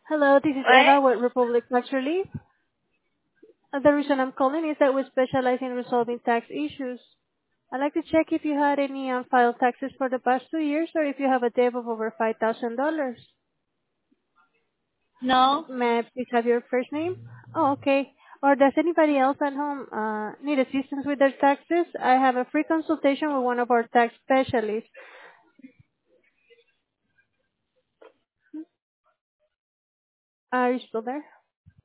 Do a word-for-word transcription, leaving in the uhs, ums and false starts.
Hello, this is Right? Eva with Republic Tax Relief. Uh, The reason I'm calling is that we specialize in resolving tax issues. I'd like to check if you had any unfiled taxes for the past two years or if you have a debt of over five thousand dollars. No. May I please have your first name? Oh, okay. Or does anybody else at home uh, need assistance with their taxes? I have a free consultation with one of our tax specialists. Are you still there?